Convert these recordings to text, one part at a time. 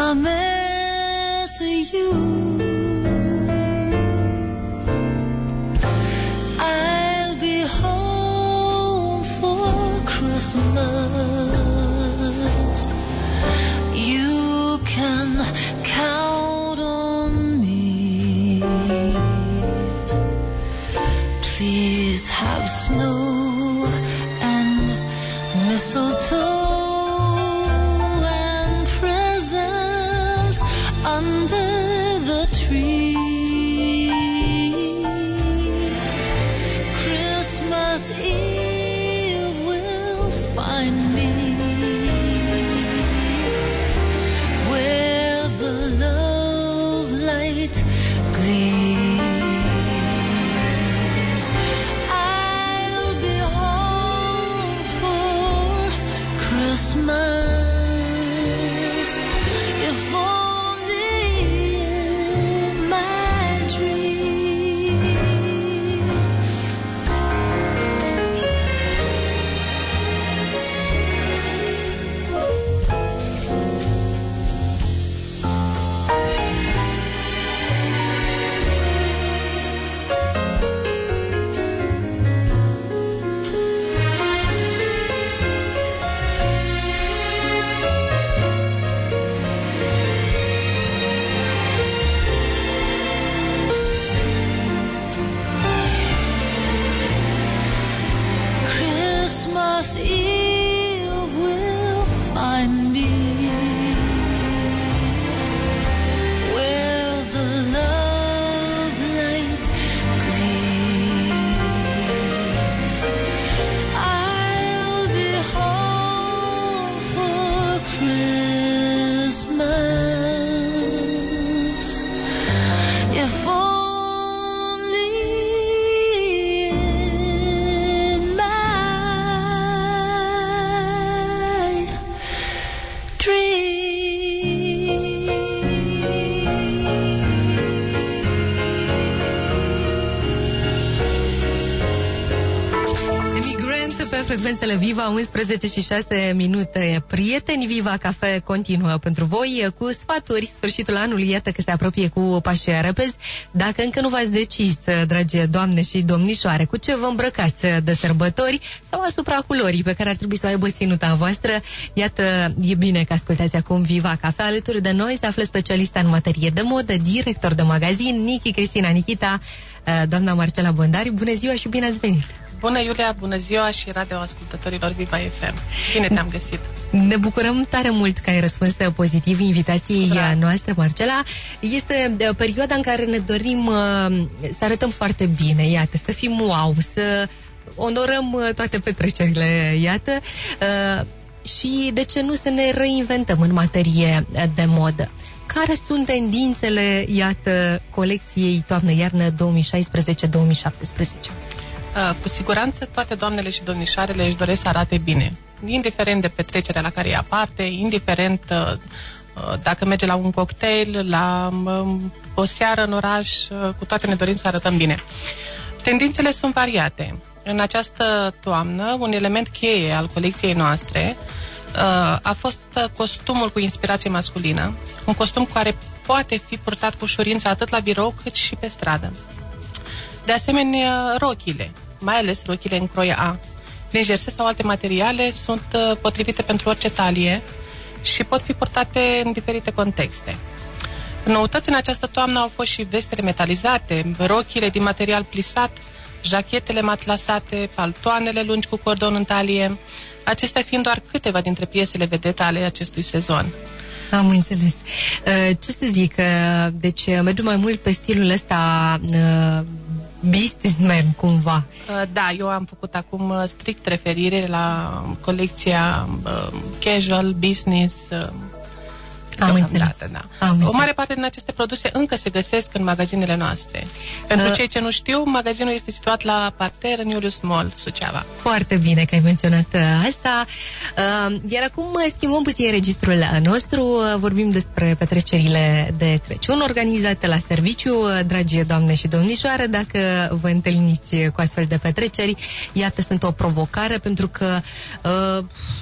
I miss you. I'll be home for Christmas. You can count on me. Please have snow and mistletoe and presents under the tree. Christmas Eve will find me where the love light gleams. I'll be home for Christmas. If only in my dreams. Christmas Eve will find me where the love light gleams. I'll be home for Christmas. If only in my Emigrant pe frecvențele Viva, 11 și 6 minute. Prieteni, Viva Cafe continuă pentru voi cu sfaturi. Sfârșitul anului, iată că se apropie cu pași repezi. Dacă încă nu v-ați decis, dragi doamne și domnișoare, cu ce vă îmbrăcați de sărbători sau asupra culorii pe care ar trebui să o aibă ținuta voastră, iată, e bine că ascultați acum Viva Cafe. Alături de noi se află specialista în materie de modă, director de magazin, Nichi Cristina Nichita, doamna Marcela Bondari. Bună ziua și bine ați venit! Bună, Iulia, bună ziua și radioascultătorilor Viva FM. Bine te-am găsit. Ne bucurăm tare mult că ai răspuns pozitiv invitației noastre, Marcela. Este perioada în care ne dorim să arătăm foarte bine, iată, să fim wow, să onorăm toate petrecerile, iată, și de ce nu să ne reinventăm în materie de modă. Care sunt tendințele, iată, colecției toamnă-iarnă 2016-2017? Cu siguranță toate doamnele și domnișoarele își doresc să arate bine, indiferent de petrecerea la care ia parte, indiferent dacă merge la un cocktail, la o seară în oraș, cu toate ne dorim să arătăm bine. Tendințele sunt variate. În această toamnă, un element cheie al colecției noastre a fost costumul cu inspirație masculină, un costum care poate fi purtat cu ușurință atât la birou cât și pe stradă. De asemenea, rochile, mai ales rochile în croie A, din jersey sau alte materiale, sunt potrivite pentru orice talie și pot fi purtate în diferite contexte. Noutăți în această toamnă au fost și vestele metalizate, rochile din material plisat, jachetele matlasate, paltoanele lungi cu cordon în talie, acestea fiind doar câteva dintre piesele vedete ale acestui sezon. Am înțeles. Ce să zic, deci mergem mai mult pe stilul ăsta businessman, cumva. Da, eu am făcut acum strict referire la colecția casual, business. Am înțeles. Da. O mare parte din aceste produse încă se găsesc în magazinele noastre. Pentru cei ce nu știu, magazinul este situat la parter în Iulius Mall, Suceava. Foarte bine că ai menționat asta. Iar acum schimbăm puțin registrul nostru. Vorbim despre petrecerile de Crăciun organizate la serviciu. Dragi doamne și domnișoare, dacă vă întâlniți cu astfel de petreceri, iată, sunt o provocare, pentru că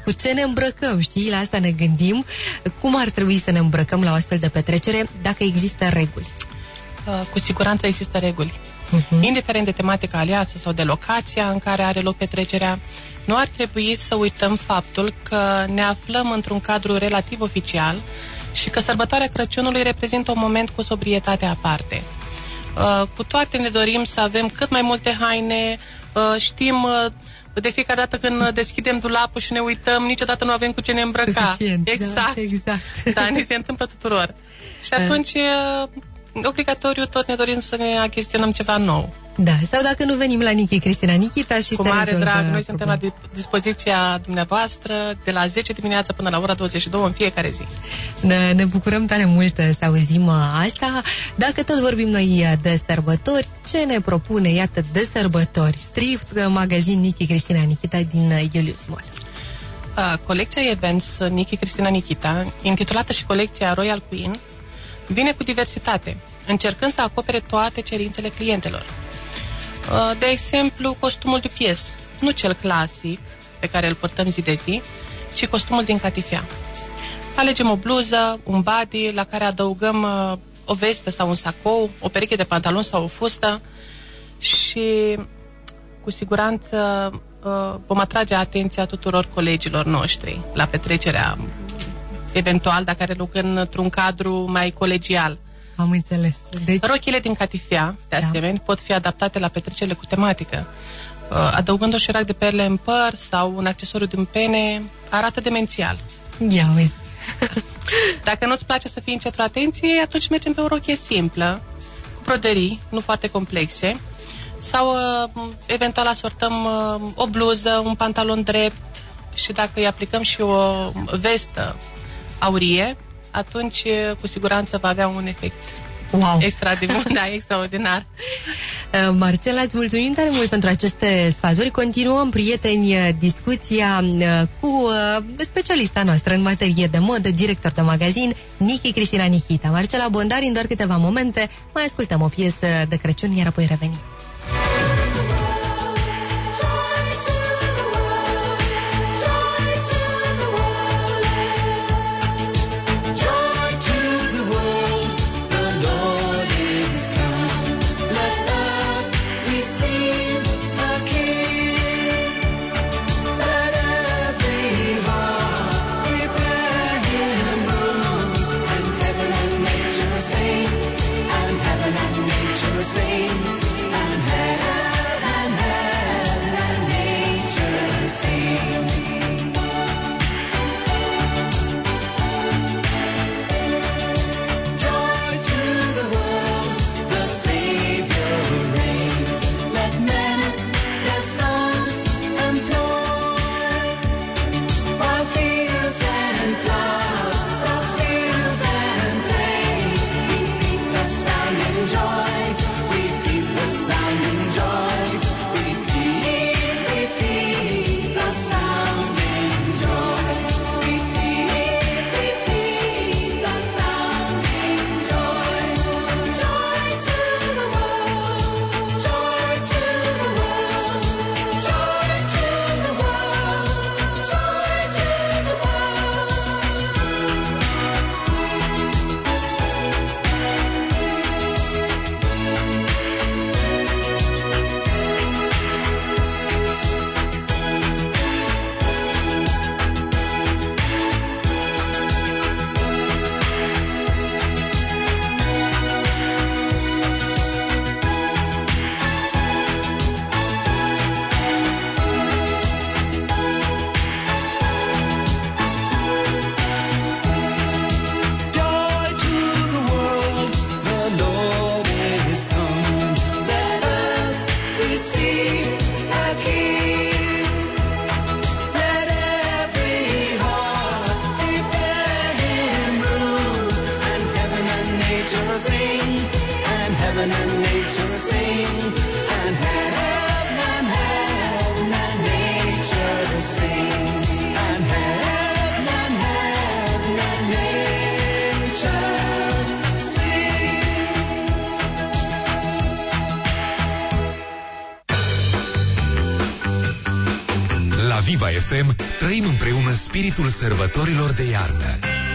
cu ce ne îmbrăcăm, știi? La asta ne gândim. Cum ar trebui să ne îmbrăcăm la o astfel de petrecere, dacă există reguli? Cu siguranță există reguli. Indiferent de tematica aleasă sau de locația în care are loc petrecerea, nu ar trebui să uităm faptul că ne aflăm într-un cadru relativ oficial și că sărbătoarea Crăciunului reprezintă un moment cu sobrietate aparte. Cu toate ne dorim să avem cât mai multe haine, știm de fiecare dată când deschidem dulapul și ne uităm, niciodată nu avem cu ce ne îmbrăca. Suficient, exact. Da, exact. Da, ni se întâmplă tuturor. Și atunci, obligatoriu, tot ne dorim să ne achiziționăm ceva nou. Da, sau dacă nu venim la Nichi Cristina Nichita și cu mare drag, noi suntem la dispoziția dumneavoastră de la 10 dimineața până la ora 22 în fiecare zi. Ne bucurăm tare mult să auzim asta. Dacă tot vorbim noi de sărbători, ce ne propune, iată, de sărbători strict magazin Nichi Cristina Nichita din Iulius Mall? Colecția Events Nichi Cristina Nichita, intitulată și colecția Royal Queen, vine cu diversitate, încercând să acopere toate cerințele clientelor. De exemplu, costumul de pies, nu cel clasic pe care îl purtăm zi de zi, ci costumul din catifea. Alegem o bluză, un body la care adăugăm o vestă sau un sacou, o pereche de pantaloni sau o fustă și cu siguranță vom atrage atenția tuturor colegilor noștri la petrecerea eventual, dacă are loc într-un cadru mai colegial. Am înțeles. Deci... rochile din catifea, de asemenea, pot fi adaptate la petrecerile cu tematică. Adăugând o șerac de perle în păr sau un accesoriu din pene, arată demențial. Ia uzi. Dacă nu-ți place să fii în centrul atenției, atunci mergem pe o rochie simplă, cu broderii, nu foarte complexe, sau eventual asortăm o bluză, un pantalon drept și dacă îi aplicăm și o vestă aurie, atunci cu siguranță va avea un efect extraordinar. Marcela, îți mulțumim tare mult pentru aceste sfaturi. Continuăm, prieteni, discuția cu specialista noastră în materie de modă, director de magazin, Nichi Cristina Nichita. Marcela Bondari, în doar câteva momente mai ascultăm o piesă de Crăciun, iar apoi revenim. Viva FM trăim împreună spiritul sărbătorilor de iarnă.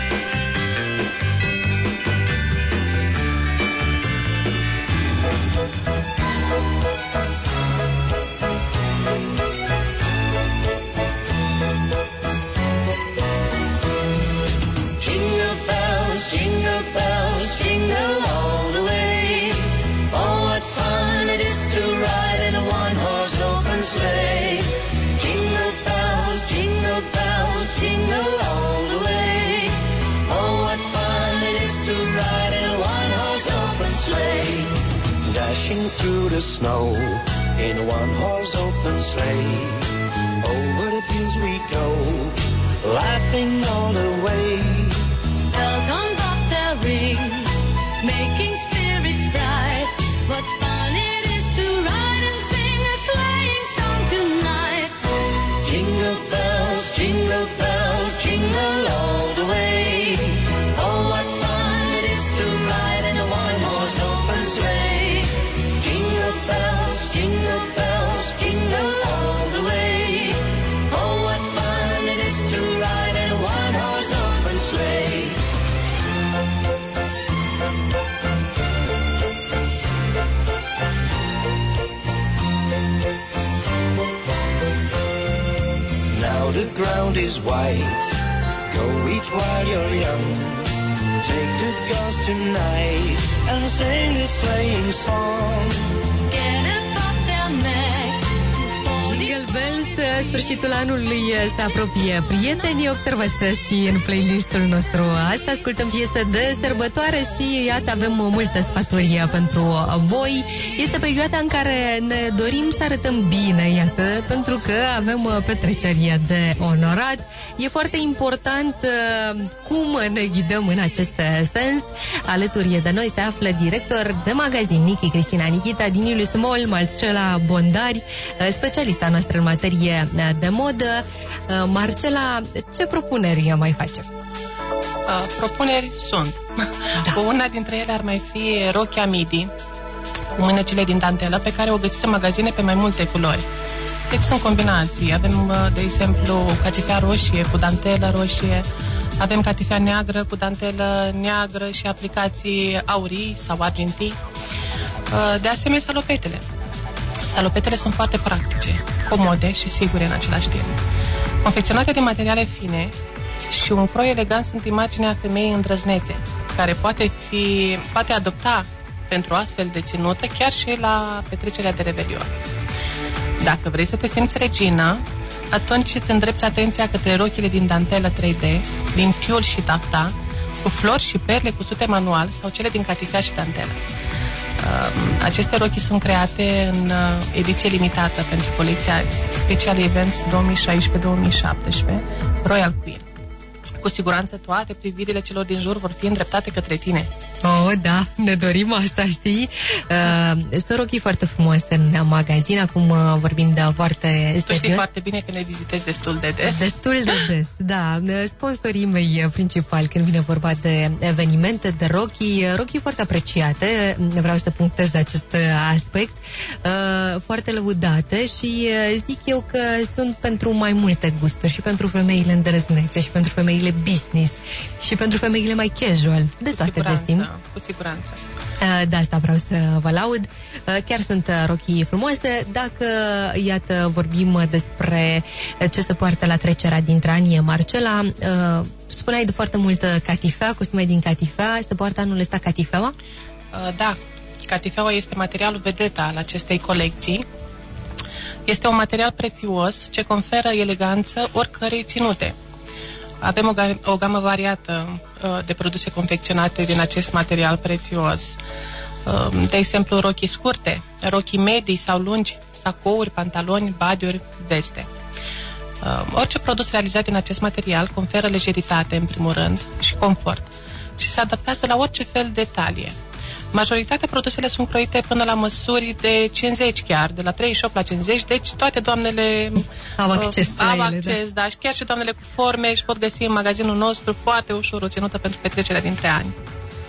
Jingle bells, jingle bells, jingle all the way. Oh, what fun it is to ride in a one-horse open sleigh. Jingle bells, jingle all the way. Oh, what fun it is to ride in a one-horse open sleigh. Dashing through the snow in a one-horse open sleigh. Over the fields we go, laughing all the way. Bells on bobtail ring, making spirits bright. What fun it is to ride and sing a sleighing song tonight. Jingle bells, jingle all the way. Oh, what fun it is to ride in a one-horse open sleigh. Jingle bells, jingle all the way. Oh, what fun it is to ride in a one-horse open sleigh. Now the ground is white. Go eat while you're young. Take the girls tonight and sing a sleighing song. Get a bobtail nag. Jingle Bells, sfârșitul anului se apropie. Prieteni, observați și în playlistul nostru. Asta ascultăm piese de sărbătoare și iată avem multe sfaturi pentru voi. Este perioada în care ne dorim să arătăm bine, iată, pentru că avem petreceri de onorat. E foarte important cum ne ghidăm în acest sens. Alături de noi se află director de magazin Nichi Cristina Nichita din Iulius Mall, Marcela Bondari, specialista noastră în materie de modă. Marcela, ce propuneri mai facem? Propuneri sunt. Da. Una dintre ele ar mai fi rochia midi cu mânecile din dantelă, pe care o găsiți în magazine pe mai multe culori. Deci sunt combinații. Avem, de exemplu, catifea roșie cu dantelă roșie, avem catifea neagră cu dantelă neagră și aplicații aurii sau argintii. De asemenea, salopetele. Salopetele sunt foarte practice, comode și sigure în același timp. Confecționate din materiale fine și un croi elegant sunt imaginea femeii îndrăznețe, care poate adopta pentru astfel de ținută chiar și la petrecerea de revelion. Dacă vrei să te simți regină, atunci îți îndrepți atenția către rochile din dantelă 3D, din tiul și tafta, cu flori și perle cusute manual sau cele din catifea și dantelă. Aceste rochii sunt create în ediție limitată pentru colecția Special Events 2016-2017 Royal Queen. Cu siguranță toate privirile celor din jur vor fi îndreptate către tine. Oh, da, ne dorim asta, știi? Sunt rochii foarte frumoase în magazin, acum vorbind foarte serios. Tu știi foarte bine că ne vizitezi destul de des. Destul de des, da. Sponsorii mei principali când vine vorba de evenimente, de rochii foarte apreciate, vreau să punctez acest aspect, foarte lăudate și zic eu că sunt pentru mai multe gusturi, și pentru femeile îndrăznețe, și pentru femeile business, și pentru femeile mai casual, de toate găsim. Cu siguranță. De asta vreau să vă laud. Chiar sunt rochii frumoase. Dacă, iată, vorbim despre ce se poartă la trecerea dintre ani, Marcela, spuneai de foarte multă catifea, costume din catifea. Se poartă anul ăsta catifeaua? Da. Catifeaua este materialul vedetă al acestei colecții. Este un material prețios ce conferă eleganță oricărei ținute. Avem o gamă variată de produse confecționate din acest material prețios. De exemplu, rochii scurte, rochii medii sau lungi, sacouri, pantaloni, badiuri, veste. Orice produs realizat din acest material conferă lejeritate, în primul rând, și confort și se adaptează la orice fel de talie. Majoritatea produsele sunt croite până la măsuri de 50 chiar, de la 38 la 50, deci toate doamnele au acces, da, și chiar și doamnele cu forme și pot găsi în magazinul nostru foarte ușor o ținută pentru petrecerea dintre ani.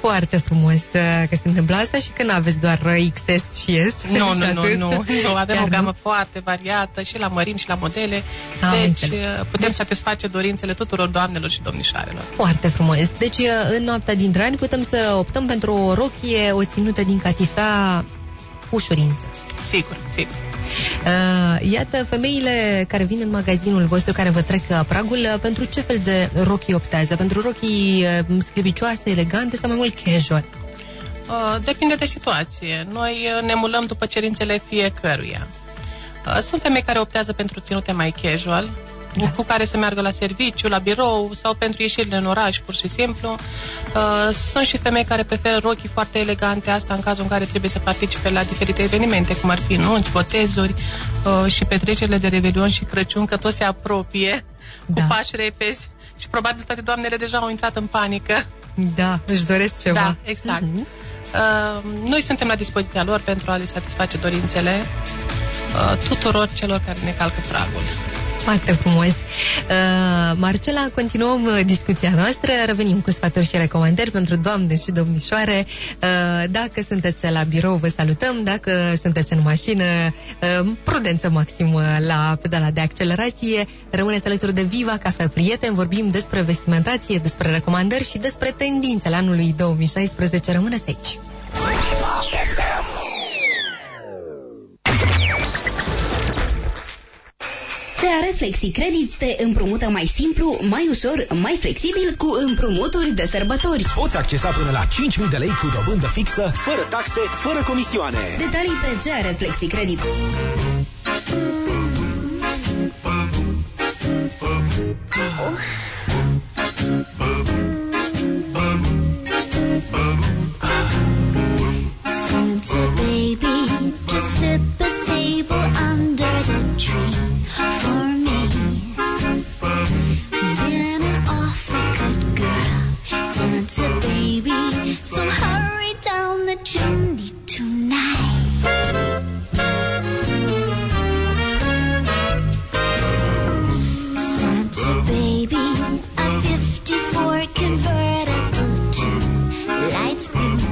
Foarte frumos că se întâmplă asta și că nu aveți doar XS și S. Nu, avem o gamă foarte variată și la mărimi și la modele. Deci putem satisface dorințele tuturor doamnelor și domnișoarelor. Foarte frumos. Deci în noaptea dintre ani putem să optăm pentru o rochie, o ținută din catifea cu ușurință. Sigur. Iată, femeile care vin în magazinul vostru, care vă trec pragul, pentru ce fel de rochii optează? Pentru rochii sclipicioase, elegante sau mai mult casual? Depinde de situație. Noi ne mulăm după cerințele fiecăruia. Sunt femei care optează pentru ținute mai casual, cu care să meargă la serviciu, la birou sau pentru ieșirile în oraș, pur și simplu. Sunt și femei care preferă rochii foarte elegante, asta în cazul în care trebuie să participe la diferite evenimente, cum ar fi nunți, botezuri și petrecerile de Revelion și Crăciun, că tot se apropie cu pași repezi și probabil toate doamnele deja au intrat în panică. Da, își doresc ceva. Da, exact. Noi suntem la dispoziția lor pentru a le satisface dorințele tuturor celor care ne calcă pragul. Foarte frumos. Marcela, continuăm discuția noastră, revenim cu sfaturi și recomandări pentru doamne și domnișoare. Dacă sunteți la birou, vă salutăm. Dacă sunteți în mașină, prudență maximă la pedala de accelerație. Rămâneți alături de Viva Cafea Prieteni. Vorbim despre vestimentație, despre recomandări și despre tendințele anului 2016. Rămâneți aici. CR FlexiCredit te împrumută mai simplu, mai ușor, mai flexibil cu împrumuturi de sărbători. Poți accesa până la 5.000 de lei cu dobândă fixă, fără taxe, fără comisioane. Detalii pe CR FlexiCredit. Santa baby, just slip a sable under the tree for me. Been an awful good girl, Santa baby, so hurry down the chimney tonight. Santa baby, a 54 convertible to light blue.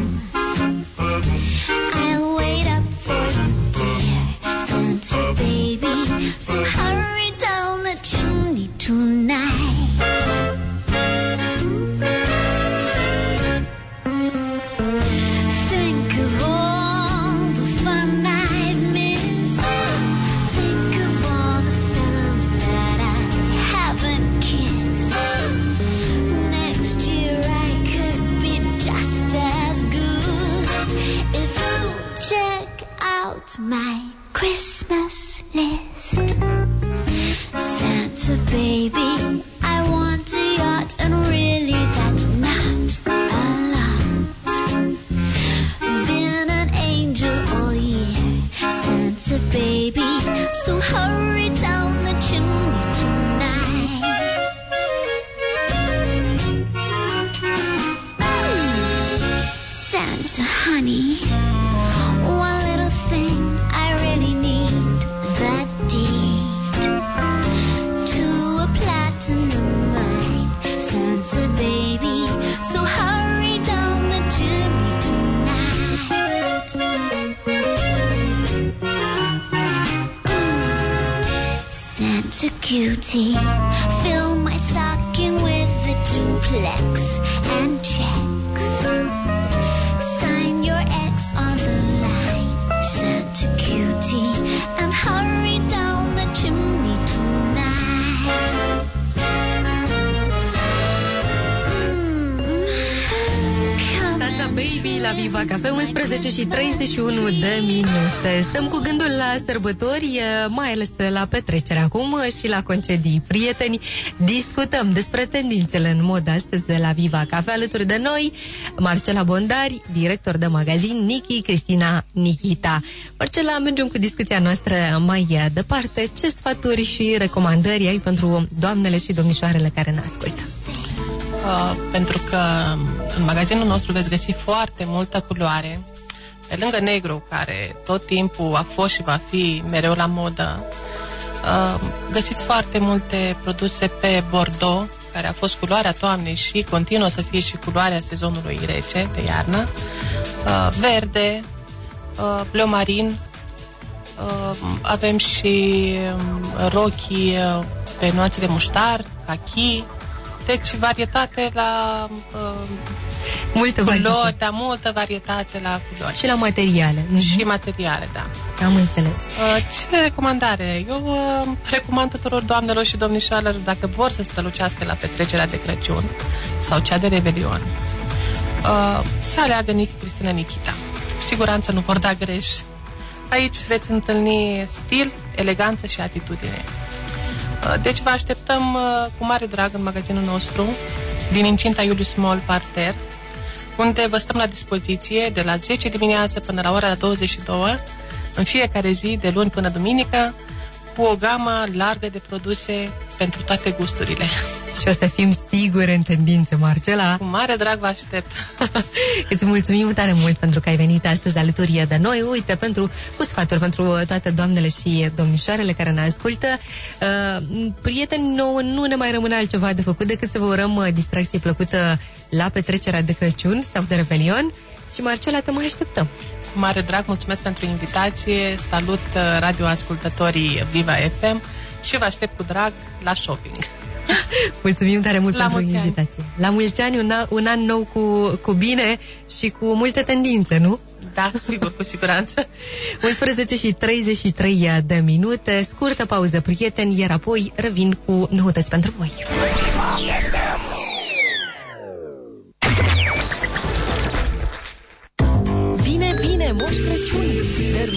I'll wait up for you, dear Santa baby, so hurry down the chimney tonight. Think of all the fun I've missed. Think of all the fellows that I haven't kissed. Next year I could be just as good if you check out my Christmas list. Santa baby, I want a yacht, and really that's not a lot. Been an angel all year, Santa baby, so hurry down the chimney tonight. Santa honey, one little thing I really need, that deed to a platinum mine, Santa baby, so hurry down the chimney tonight. Santa cutie, fill my stocking with a duplex and checks. Sign your X on the line, Santa cutie, and hurry down the chimney tonight. Santa Baby la Viva Cafea, 11 și 31 de minute. Stăm cu gândul la sărbători, mai ales la petrecere acum și la concedii. Prieteni, discutăm despre tendințele în mod astăzi la Viva Cafea. Alături de noi, Marcela Bondari, director de magazin, Niki Cristina Nikita. Marcela, mergem cu discuția noastră mai departe. Ce sfaturi și recomandări ai pentru doamnele și domnișoarele care ne ascultă? Pentru că în magazinul nostru veți găsi foarte multă culoare. Pe lângă negru, care tot timpul a fost și va fi mereu la modă, găsiți foarte multe produse pe bordeaux, care a fost culoarea toamnei și continuă să fie și culoarea sezonului rece de iarnă, verde, bleu marin, avem și rochii pe nuanțe de muștar, kaki, deci varietate la Multă culori, varietate. da, multă varietate la culori. Și la materiale. Și materiale, da. Am înțeles. Ce recomandare? Eu recomand tuturor doamnelor și domnișoarelor, dacă vor să strălucească la petrecerea de Crăciun sau cea de Revelion, să aleagă Cristina Nikita. Cu siguranță nu vor da greș. Aici veți întâlni stil, eleganță și atitudine. Deci vă așteptăm cu mare drag în magazinul nostru din incinta Iulius Mall Parter, unde vă stăm la dispoziție de la 10 dimineață până la ora 22, în fiecare zi, de luni până duminică, cu o gamă largă de produse pentru toate gusturile. Și o să fim siguri în tendință, Marcela. Cu mare drag vă aștept. Îți mulțumim tare mult pentru că ai venit astăzi alături de noi. Uite, cu sfaturi pentru toate doamnele și domnișoarele care ne ascultă. Prieteni, nouă nu ne mai rămâne altceva de făcut decât să vă urăm distracție plăcută la petrecerea de Crăciun sau de Revelion. Și Marcela, te mai așteptăm. Cu mare drag, mulțumesc pentru invitație. Salut radioascultătorii Viva FM și vă aștept cu drag la shopping. Mulțumim tare mult La pentru mulți ani. invitație. La mulți ani, un an nou cu bine și cu multe tendințe, nu? Da, sigur, cu siguranță. 11 și 33 de minute, scurtă pauză, prieteni, iar apoi revin cu noutăți pentru voi. Vine, Moș Crăciun!